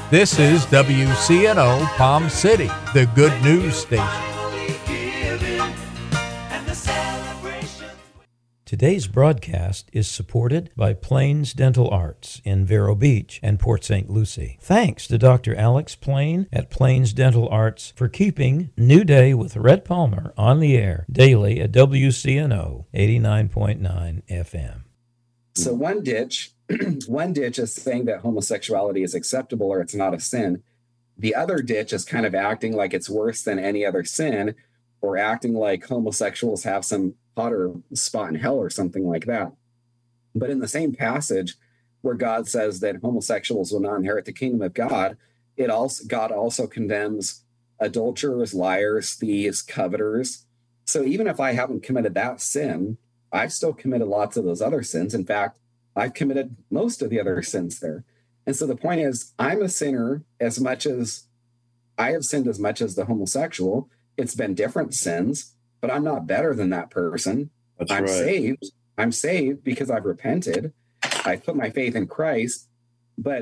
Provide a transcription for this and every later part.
This is WCNO Palm City, the good news station. Today's broadcast is supported by Plains Dental Arts in Vero Beach and Port St. Lucie. Thanks to Dr. Alex Plain at Plains Dental Arts for keeping New Day with Red Palmer on the air daily at WCNO 89.9 FM. So one ditch is saying that homosexuality is acceptable or it's not a sin. The other ditch is kind of acting like it's worse than any other sin, or acting like homosexuals have some hotter spot in hell or something like that. But in the same passage where God says that homosexuals will not inherit the kingdom of God, God also condemns adulterers, liars, thieves, coveters. So even if I haven't committed that sin, I've still committed lots of those other sins. In fact, I've committed most of the other sins there. And so the point is, I'm a sinner as much as I have sinned as much as the homosexual. It's been different sins, but I'm not better than that person. I'm right. Saved. I'm saved because I've repented. I put my faith in Christ. But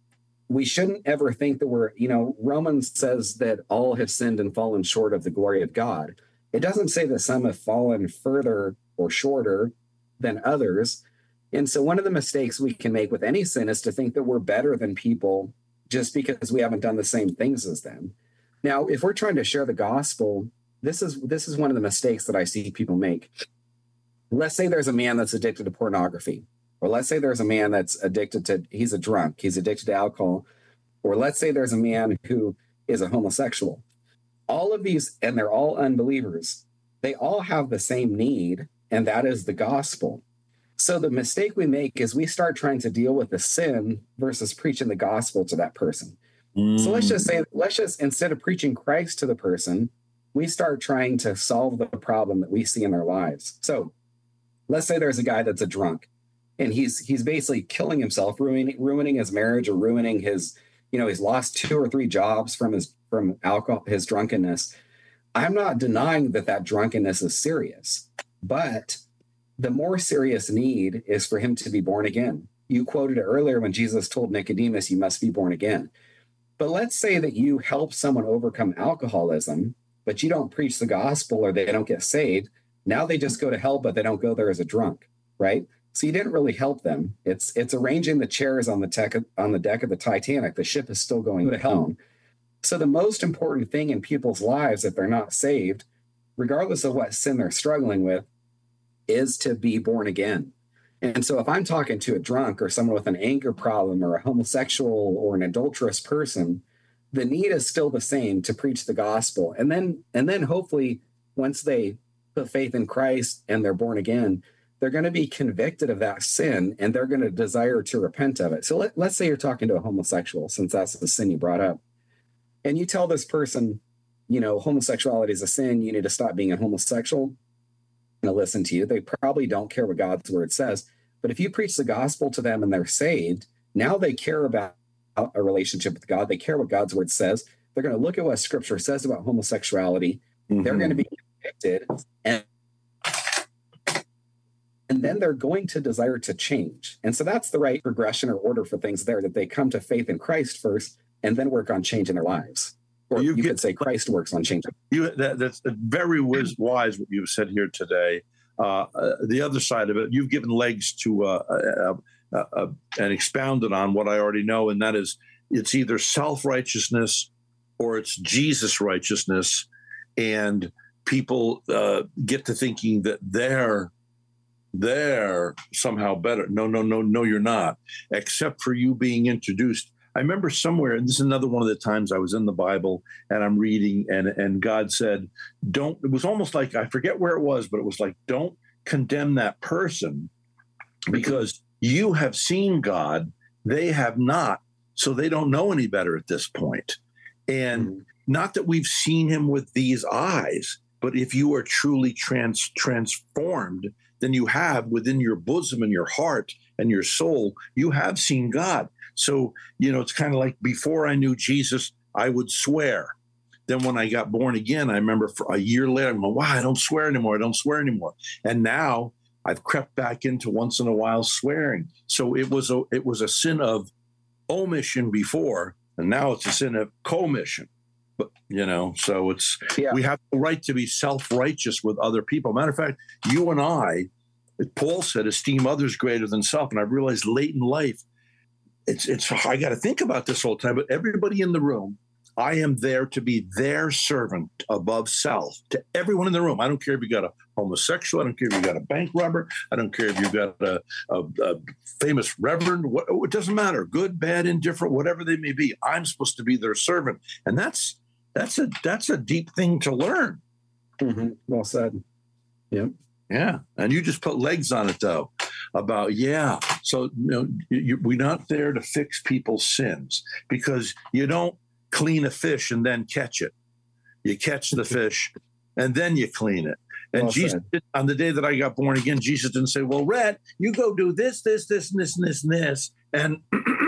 we shouldn't ever think that Romans says that all have sinned and fallen short of the glory of God. It doesn't say that some have fallen further or shorter than others. And so one of the mistakes we can make with any sin is to think that we're better than people just because we haven't done the same things as them. Now, if we're trying to share the gospel, this is one of the mistakes that I see people make. Let's say there's a man that's addicted to pornography, or let's say there's a man that's he's a drunk, he's addicted to alcohol, or let's say there's a man who is a homosexual. All of these, and they're all unbelievers, they all have the same need, and that is the gospel. So the mistake we make is we start trying to deal with the sin versus preaching the gospel to that person. So let's just, instead of preaching Christ to the person, we start trying to solve the problem that we see in their lives. So let's say there's a guy that's a drunk, and he's basically killing himself, ruining his marriage, or ruining his, he's lost 2 or 3 jobs from alcohol, his drunkenness. I'm not denying that drunkenness is serious, but the more serious need is for him to be born again. You quoted it earlier when Jesus told Nicodemus, you must be born again. But let's say that you help someone overcome alcoholism, but you don't preach the gospel, or they don't get saved. Now they just go to hell, but they don't go there as a drunk, right? So you didn't really help them. It's arranging the chairs on the deck of the Titanic. The ship is still going to hell. So the most important thing in people's lives, if they're not saved, regardless of what sin they're struggling with, is to be born again. And so if I'm talking to a drunk or someone with an anger problem or a homosexual or an adulterous person, the need is still the same, to preach the gospel. And then hopefully once they put faith in Christ and they're born again, they're going to be convicted of that sin and they're going to desire to repent of it. So let's say you're talking to a homosexual, since that's the sin you brought up, and you tell this person, homosexuality is a sin, you need to stop being a homosexual. To listen to you. They probably don't care what God's word says. But if you preach the gospel to them and they're saved, now they care about a relationship with God. They care what God's word says. They're going to look at what scripture says about homosexuality. Mm-hmm. They're going to be convicted, and then they're going to desire to change. And so that's the right progression or order for things there, that they come to faith in Christ first and then work on changing their lives. Or you could say Christ works on changing. That's very wise what you've said here today. The other side of it, you've given legs to and expounded on what I already know, and that is, it's either self-righteousness or it's Jesus righteousness, and people get to thinking that they're somehow better. No, you're not. Except for you being introduced. I remember somewhere, and this is another one of the times I was in the Bible and I'm reading, and God said, it was almost like, I forget where it was, but it was like, don't condemn that person because you have seen God, they have not, so they don't know any better at this point. And not that we've seen him with these eyes, but if you are truly transformed, then you have within your bosom and your heart and your soul, you have seen God. So, it's kind of like before I knew Jesus, I would swear. Then when I got born again, I remember for a year later, I'm like, wow, I don't swear anymore. And now I've crept back into once in a while swearing. So it was a sin of omission before, And now it's a sin of commission. But, so Yeah. we have the right to be self-righteous with other people. Matter of fact, you and I, Paul said, esteem others greater than self. And I've realized late in life, I got to think about this all the time, but everybody in the room, I am there to be their servant above self to everyone in the room. I don't care if you got a homosexual. I don't care if you got a bank robber. I don't care if you got a famous reverend. It doesn't matter. Good, bad, indifferent, whatever they may be. I'm supposed to be their servant. And that's a deep thing to learn. Mm-hmm. Well said. Yep. Yeah. And you just put legs on it, though, about, yeah. So, we're not there to fix people's sins, because you don't clean a fish and then catch it. You catch the fish and then you clean it. And Well Jesus, on the day that I got born again, Jesus didn't say, well, Rhett, you go do this, this, this, and this, and this, and this, and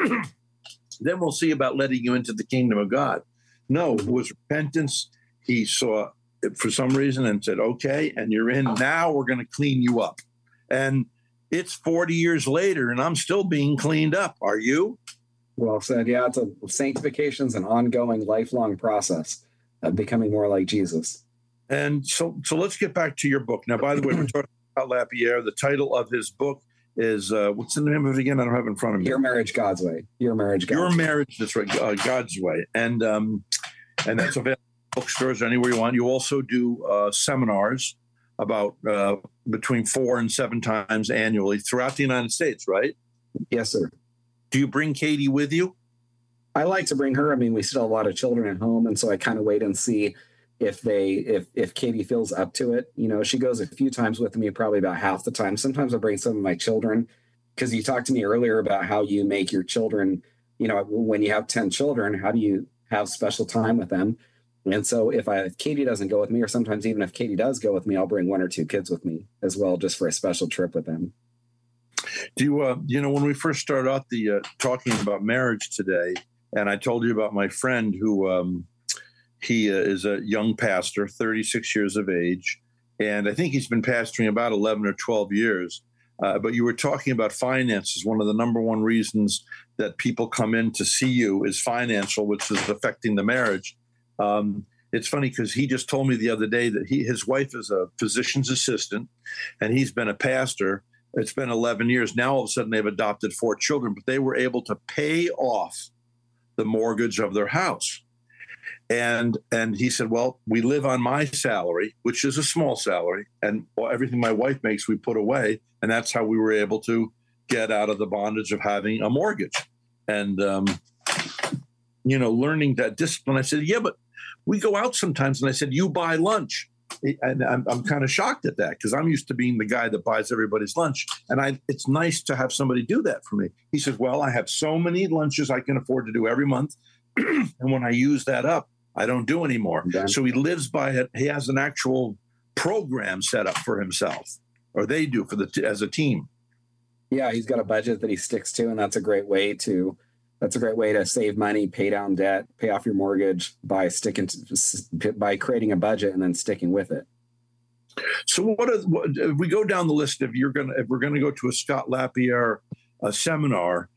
then we'll see about letting you into the kingdom of God. No, it was repentance. He saw it for some reason and said, okay, and you're in. Now we're going to clean you up. And it's 40 years later and I'm still being cleaned up. Are you? Well said. Yeah, sanctification is an ongoing, lifelong process of becoming more like Jesus. And so let's get back to your book. Now, by the way, we're talking about Lapierre. The title of his book is, what's the name of it again? I don't have it in front of me. Your Marriage, God's Way. Your Marriage, God's Way. Your Marriage, that's right, God's Way. And that's available in bookstores, anywhere you want. You also do seminars about between 4 and 7 times annually throughout the United States, right? Yes, sir. Do you bring Katie with you? I like to bring her. I mean, we still have a lot of children at home, and so I kind of wait and see if Katie feels up to it. She goes a few times with me, probably about half the time. Sometimes I bring some of my children, because you talked to me earlier about how you make your children, when you have 10 children, how do you have special time with them? And so if Katie doesn't go with me, or sometimes even if Katie does go with me, I'll bring 1 or 2 kids with me as well, just for a special trip with them. Do you, when we first started out talking about marriage today, and I told you about my friend who he is a young pastor, 36 years of age, and I think he's been pastoring about 11 or 12 years. But you were talking about finances. One of the number one reasons that people come in to see you is financial, which is affecting the marriage. It's funny because he just told me the other day that his wife is a physician's assistant, and he's been a pastor. It's been 11 years. Now, all of a sudden, they've adopted 4 children, but they were able to pay off the mortgage of their house. And he said, well, we live on my salary, which is a small salary, and everything my wife makes, we put away. And that's how we were able to get out of the bondage of having a mortgage. And, learning that discipline. I said, yeah, but we go out sometimes. And I said, you buy lunch. And I'm kind of shocked at that, because I'm used to being the guy that buys everybody's lunch. And it's nice to have somebody do that for me. He says, well, I have so many lunches I can afford to do every month. And when I use that up, I don't do anymore. Okay. So he lives by it. He has an actual program set up for himself, or they do as a team. Yeah, he's got a budget that he sticks to, and that's a great way to save money, pay down debt, pay off your mortgage by creating a budget and then sticking with it. So if we go down the list, if we're going to go to a Scott Lapierre seminar,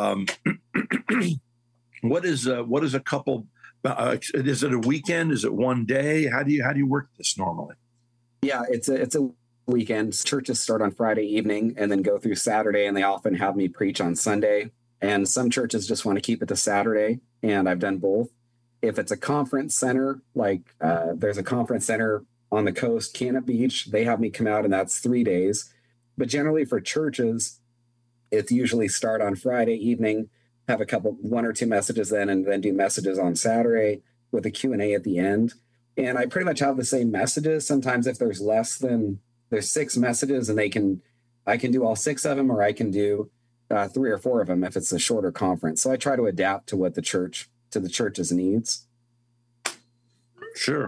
what is a couple? Is it a weekend? Is it one day? How do you work this normally? Yeah, it's a weekend. Churches start on Friday evening and then go through Saturday, and they often have me preach on Sunday. And some churches just want to keep it to Saturday, and I've done both. If it's a conference center, like there's a conference center on the coast, Cannon Beach, they have me come out, and that's 3 days. But generally for churches, it's usually start on Friday evening, have 1 or 2 messages then, and then do messages on Saturday with a Q&A at the end. And I pretty much have the same messages. Sometimes if there's there's 6 messages, and I can do all 6 of them, or I can do 3 or 4 of them if it's a shorter conference. So I try to adapt to what the church's needs. Sure.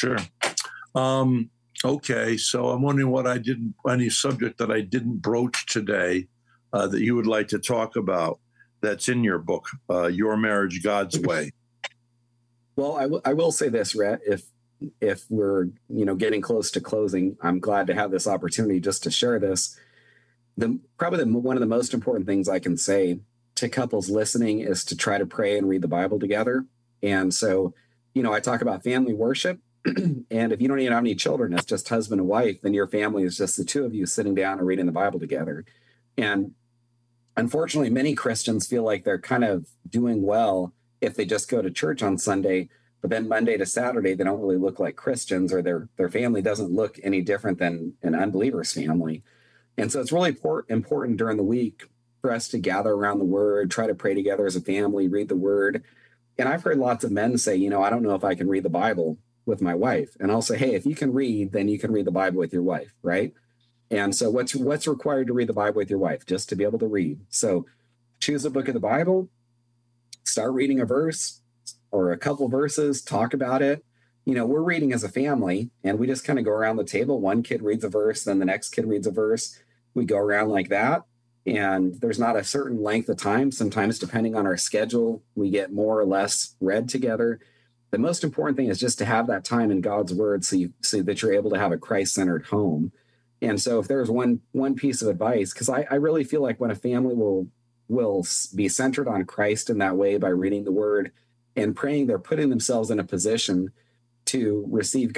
Okay. So I'm wondering any subject that I didn't broach today that you would like to talk about that's in your book, Your Marriage, God's Way. Well, I will say this, Rhett, if we're, getting close to closing, I'm glad to have this opportunity just to share this. Probably one of the most important things I can say to couples listening is to try to pray and read the Bible together. And so, I talk about family worship. And if you don't even have any children, it's just husband and wife, then your family is just the two of you sitting down and reading the Bible together. And unfortunately, many Christians feel like they're kind of doing well if they just go to church on Sunday, but then Monday to Saturday, they don't really look like Christians, or their family doesn't look any different than an unbeliever's family. And so it's really important during the week for us to gather around the Word, try to pray together as a family, read the Word. And I've heard lots of men say, I don't know if I can read the Bible with my wife. And I'll say, hey, if you can read, then you can read the Bible with your wife, right? And so what's required to read the Bible with your wife? Just to be able to read. So choose a book of the Bible, start reading a verse or a couple verses, talk about it. We're reading as a family, and we just kind of go around the table. One kid reads a verse, then the next kid reads a verse. We go around like that. And there's not a certain length of time. Sometimes, depending on our schedule, we get more or less read together. The most important thing is just to have that time in God's Word so that you're able to have a Christ-centered home. And so if there's one piece of advice, because I really feel like when a family will be centered on Christ in that way by reading the Word and praying, they're putting themselves in a position to receive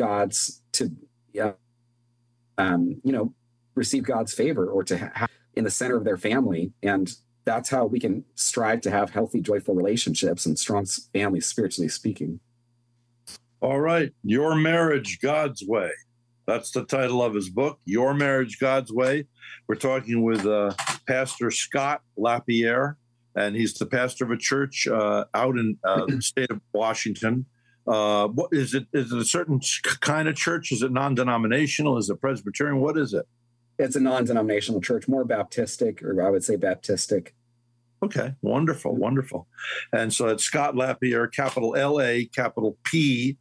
receive God's favor, or to have in the center of their family. And that's how we can strive to have healthy, joyful relationships and strong families, spiritually speaking. All right. Your Marriage God's Way. That's the title of his book, Your Marriage God's Way. We're talking with Pastor Scott Lapierre, and he's the pastor of a church out in the state of Washington. What is it? Is it a certain kind of church? Is it non-denominational? Is it Presbyterian? What is it? It's a non-denominational church, more Baptistic, or I would say Baptistic. Okay, wonderful, wonderful. And so it's Scott Lapierre, capital L-A, capital P-I-E-R-R-E.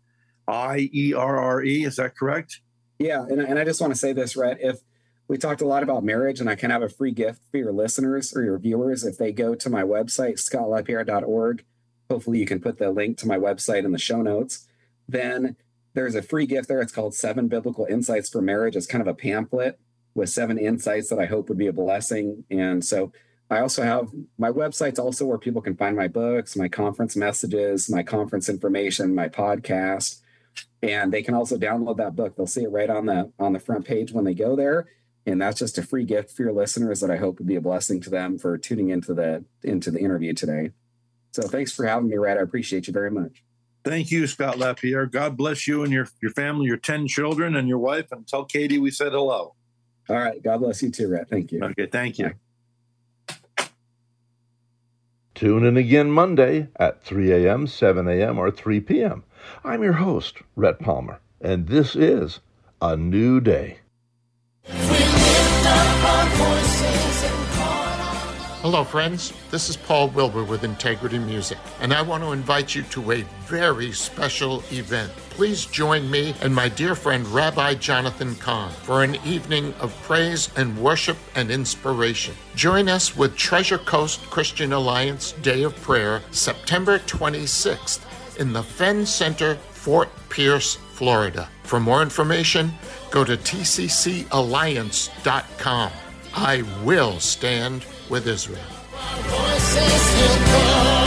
Is that correct? Yeah, and I just want to say this, Rhett. If we talked a lot about marriage, and I can have a free gift for your listeners or your viewers if they go to my website, scottlapierre.org. Hopefully you can put the link to my website in the show notes. Then there's a free gift there. It's called 7 Biblical Insights for Marriage. It's kind of a pamphlet with 7 insights that I hope would be a blessing. And so I also have my website's also where people can find my books, my conference messages, my conference information, my podcast. And they can also download that book. They'll see it right on the front page when they go there. And that's just a free gift for your listeners that I hope would be a blessing to them for tuning into the interview today. So thanks for having me, Rhett. I appreciate you very much. Thank you, Scott Lapierre. God bless you and your family, your 10 children and your wife. And tell Katie we said hello. All right. God bless you too, Rhett. Thank you. Okay. Thank you. Tune in again Monday at 3 a.m., 7 a.m., or 3 p.m. I'm your host, Rhett Palmer, and this is A New Day. Hello, friends. This is Paul Wilbur with Integrity Music, and I want to invite you to a very special event. Please join me and my dear friend Rabbi Jonathan Cahn for an evening of praise and worship and inspiration. Join us with Treasure Coast Christian Alliance Day of Prayer, September 26th in the Fenn Center, Fort Pierce, Florida. For more information, go to tccalliance.com. I will stand with Israel.